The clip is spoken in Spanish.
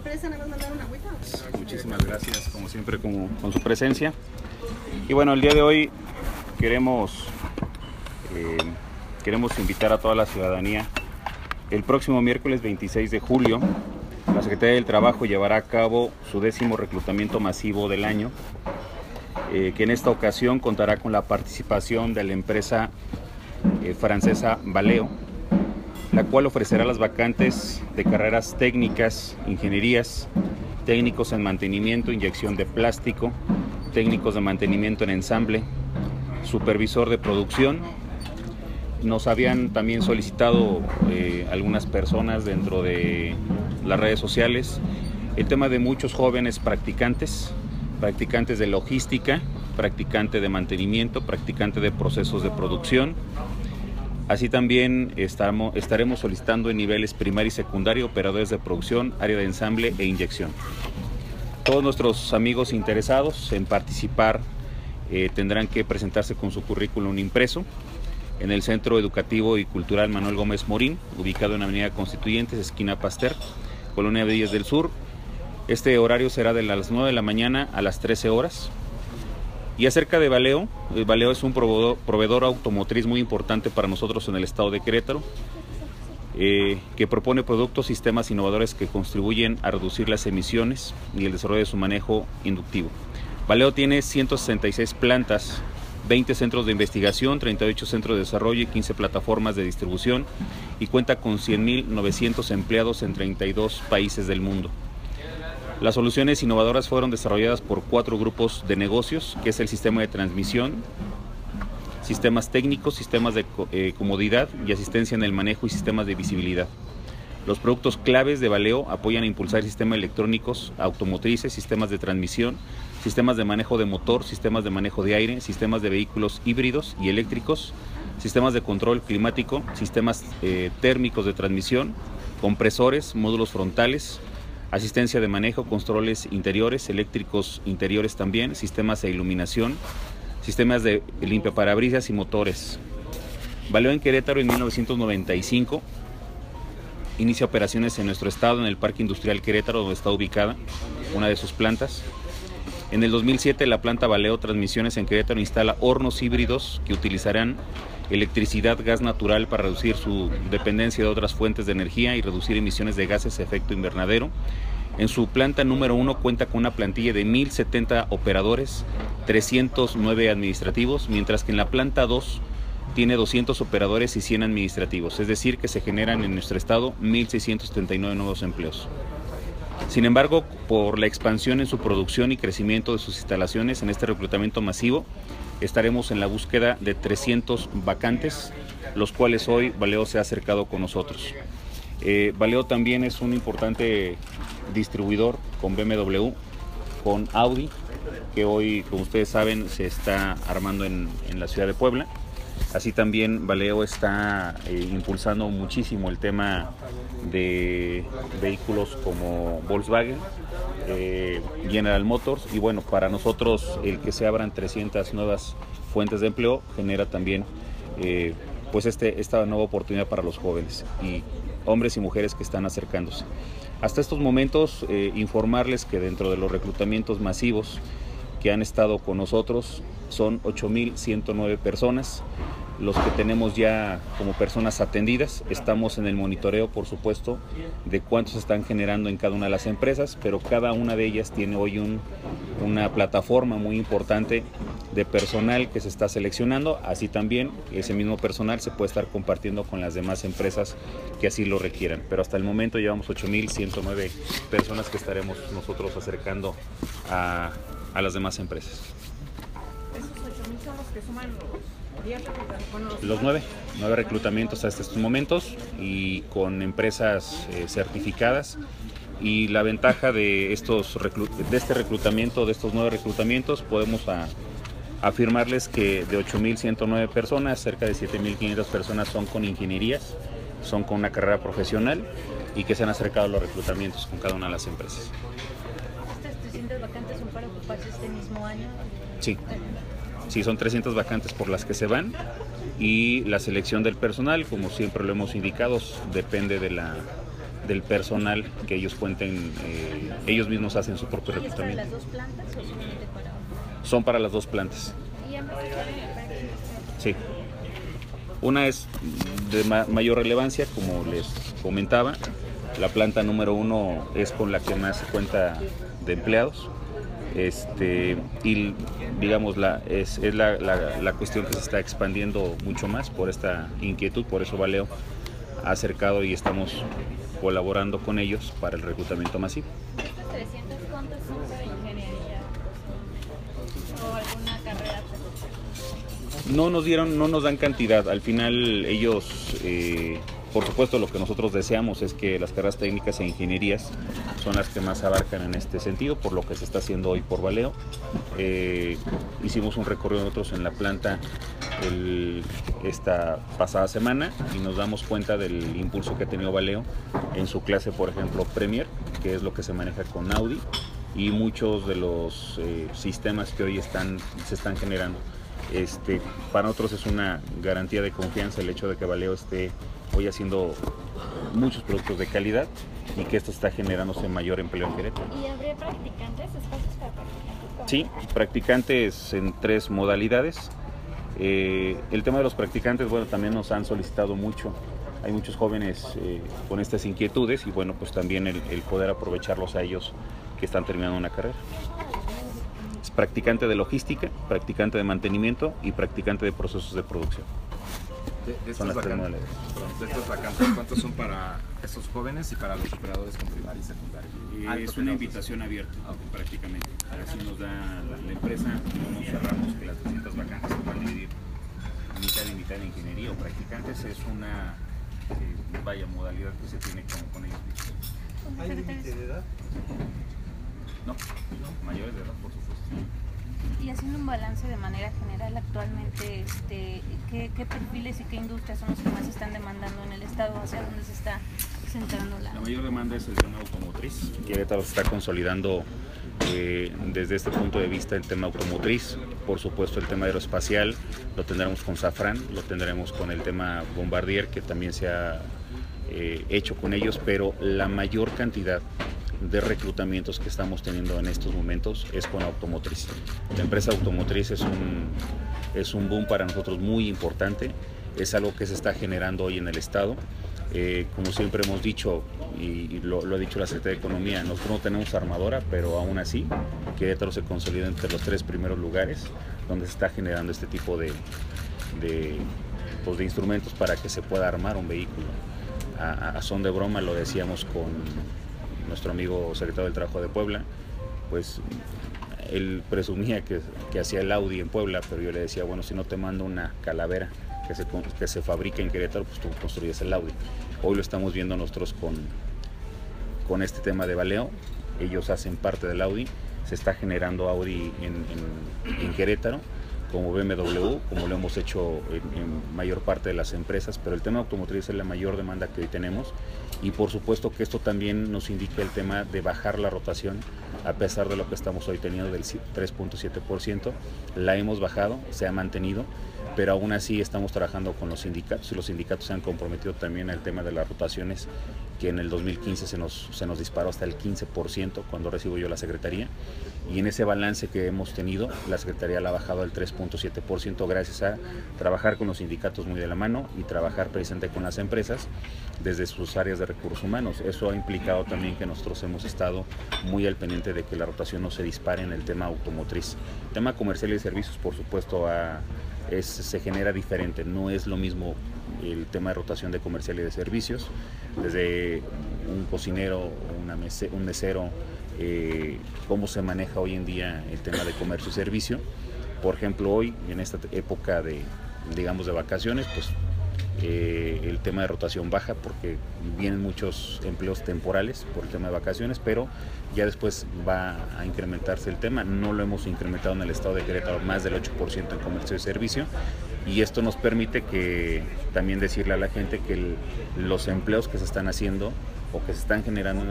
empresa, nada más mandar una agüita. Muchísimas gracias, como siempre, con su presencia. Y bueno, el día de hoy queremos invitar a toda la ciudadanía. El próximo miércoles 26 de julio, la Secretaría del Trabajo llevará a cabo su 10º reclutamiento masivo del año, que en esta ocasión contará con la participación de la empresa francesa Valeo, la cual ofrecerá las vacantes de carreras técnicas, ingenierías, técnicos en mantenimiento, inyección de plástico, técnicos de mantenimiento en ensamble, supervisor de producción. Nos habían también solicitado algunas personas dentro de las redes sociales el tema de muchos jóvenes practicantes de logística, practicante de mantenimiento, practicante de procesos de producción. Así también estaremos solicitando en niveles primario y secundario operadores de producción, área de ensamble e inyección. Todos nuestros amigos interesados en participar tendrán que presentarse con su currículum impreso en el Centro Educativo y Cultural Manuel Gómez Morín, ubicado en Avenida Constituyentes, esquina Pasteur, Colonia Villas del Sur. Este horario será de las 9 de la mañana a las 13 horas. Y acerca de Valeo, Valeo es un proveedor automotriz muy importante para nosotros en el estado de Querétaro, que propone productos, sistemas innovadores que contribuyen a reducir las emisiones y el desarrollo de su manejo inductivo. Valeo tiene 166 plantas, 20 centros de investigación, 38 centros de desarrollo y 15 plataformas de distribución, y cuenta con 100.900 empleados en 32 países del mundo. Las soluciones innovadoras fueron desarrolladas por 4 grupos de negocios, que es el sistema de transmisión, sistemas técnicos, sistemas de comodidad y asistencia en el manejo y sistemas de visibilidad. Los productos claves de Valeo apoyan a impulsar sistemas electrónicos, automotrices, sistemas de transmisión, sistemas de manejo de motor, sistemas de manejo de aire, sistemas de vehículos híbridos y eléctricos, sistemas de control climático, sistemas térmicos de transmisión, compresores, módulos frontales, asistencia de manejo, controles interiores, eléctricos interiores también, sistemas de iluminación, sistemas de limpiaparabrisas y motores. Valeo en Querétaro en 1995. Inicia operaciones en nuestro estado, en el Parque Industrial Querétaro, donde está ubicada una de sus plantas. En el 2007, la planta Valeo Transmisiones en Querétaro instala hornos híbridos que utilizarán electricidad, gas natural para reducir su dependencia de otras fuentes de energía y reducir emisiones de gases de efecto invernadero. En su planta número 1 cuenta con una plantilla de 1.070 operadores, 309 administrativos, mientras que en la planta 2 tiene 200 operadores y 100 administrativos, es decir, que se generan en nuestro estado 1.679 nuevos empleos. Sin embargo, por la expansión en su producción y crecimiento de sus instalaciones en este reclutamiento masivo, estaremos en la búsqueda de 300 vacantes, los cuales hoy Valeo se ha acercado con nosotros. Valeo también es un importante distribuidor con BMW, con Audi, que hoy, como ustedes saben, se está armando en la ciudad de Puebla. Así también Valeo está impulsando muchísimo el tema de vehículos como Volkswagen, General Motors, y bueno, para nosotros el que se abran 300 nuevas fuentes de empleo genera también pues esta nueva oportunidad para los jóvenes y hombres y mujeres que están acercándose. Hasta estos momentos informarles que dentro de los reclutamientos masivos que han estado con nosotros son 8.109 personas los que tenemos ya como personas atendidas. Estamos en el monitoreo, por supuesto, de cuántos están generando en cada una de las empresas, pero cada una de ellas tiene hoy una plataforma muy importante de personal que se está seleccionando. Así también ese mismo personal se puede estar compartiendo con las demás empresas que así lo requieran. Pero hasta el momento llevamos 8.109 personas que estaremos nosotros acercando a las demás empresas. Esos 8,000 son los que suman los 10 reclutamientos. Los 9 reclutamientos hasta estos momentos y con empresas certificadas. Y la ventaja de este reclutamiento, de estos 9 reclutamientos, podemos afirmarles que de 8.109 personas, cerca de 7.500 personas son con ingenierías, son con una carrera profesional y que se han acercado a los reclutamientos con cada una de las empresas. ¿Estas 300 vacantes son para ocuparse este mismo año? Sí, son 300 vacantes por las que se van, y la selección del personal, como siempre lo hemos indicado, depende de del personal que ellos cuenten, ellos mismos hacen su propio ¿Y es para reclutamiento. las dos plantas o solamente para una? Son para las dos plantas. ¿Y ambas están en el parque? Sí. Una es de mayor relevancia, como les comentaba. La planta número 1 es con la que más se cuenta de empleados. Y digamos es la cuestión que se está expandiendo mucho más por esta inquietud, por eso Valeo ha acercado y estamos colaborando con ellos para el reclutamiento masivo. ¿Estos 300 cuántos son para ingeniería o alguna carrera? No nos dan cantidad. Al final ellos, por supuesto, lo que nosotros deseamos es que las carreras técnicas e ingenierías son las que más abarcan en este sentido, por lo que se está haciendo hoy por Valeo. Hicimos un recorrido nosotros en la planta esta pasada semana y nos damos cuenta del impulso que ha tenido Valeo en su clase, por ejemplo, Premier, que es lo que se maneja con Audi, y muchos de los sistemas que hoy se están generando. Para nosotros es una garantía de confianza el hecho de que Valeo esté hoy haciendo muchos productos de calidad y que esto está generándose mayor empleo en Querétaro. ¿Y habría practicantes, espacios para practicantes? Sí, practicantes en 3 modalidades. El tema de los practicantes, bueno, también nos han solicitado mucho. Hay muchos jóvenes con estas inquietudes y bueno, pues también el poder aprovecharlos a ellos que están terminando una carrera. Es practicante de logística, practicante de mantenimiento y practicante de procesos de producción. De Son estas las 3 vacantes, modalidades. de estas vacantes, ¿cuántos son para estos jóvenes y para los operadores con primaria y secundaria? Es una invitación abierta, prácticamente. Así nos da la empresa, no nos cerramos que las 200 vacantes se puedan dividir mitad y mitad de ingeniería o practicantes. Es una modalidad que se tiene con ellos. ¿Hay límite de edad? No, mayores de edad, por supuesto. Y haciendo un balance de manera general, actualmente, ¿qué perfiles y qué industrias son los que más están demandando en el estado? ¿Hacia dónde se está centrando La mayor demanda es el tema automotriz. Querétaro se está consolidando desde este punto de vista el tema automotriz. Por supuesto el tema aeroespacial lo tendremos con Safran, lo tendremos con el tema Bombardier, que también se ha hecho con ellos, pero la mayor cantidad de reclutamientos que estamos teniendo en estos momentos es con automotriz. La empresa automotriz es un boom para nosotros muy importante, es algo que se está generando hoy en el estado. Como siempre hemos dicho, y lo ha dicho la Secretaría de Economía, nosotros no tenemos armadora, pero aún así Querétaro se consolida entre los 3 primeros lugares donde se está generando este tipo de instrumentos para que se pueda armar un vehículo. A son de broma lo decíamos con nuestro amigo secretario del Trabajo de Puebla, pues él presumía que hacía el Audi en Puebla, pero yo le decía, bueno, si no te mando una calavera que se fabrica en Querétaro, pues tú construyes el Audi. Hoy lo estamos viendo nosotros con este tema de Valeo. Ellos hacen parte del Audi, se está generando Audi en Querétaro, como BMW, como lo hemos hecho en mayor parte de las empresas, pero el tema automotriz es la mayor demanda que hoy tenemos y por supuesto que esto también nos indica el tema de bajar la rotación a pesar de lo que estamos hoy teniendo del 3.7%, la hemos bajado, se ha mantenido, pero aún así estamos trabajando con los sindicatos y los sindicatos se han comprometido también al tema de las rotaciones, que en el 2015 se nos disparó hasta el 15% cuando recibo yo la Secretaría, y en ese balance que hemos tenido, la Secretaría la ha bajado al 3.7% gracias a trabajar con los sindicatos muy de la mano y trabajar precisamente con las empresas desde sus áreas de recursos humanos. Eso ha implicado también que nosotros hemos estado muy al pendiente de que la rotación no se dispare en el tema automotriz. El tema comercial y de servicios, por supuesto, se genera diferente, no es lo mismo el tema de rotación de comercial y de servicios, desde un cocinero, un mesero, cómo se maneja hoy en día el tema de comercio y servicio. Por ejemplo, hoy en esta época de vacaciones, pues el tema de rotación baja porque vienen muchos empleos temporales por el tema de vacaciones, pero ya después va a incrementarse el tema. No lo hemos incrementado en el estado de Querétaro más del 8% en comercio y servicio, y esto nos permite que también decirle a la gente que los empleos que se están haciendo o que se están generando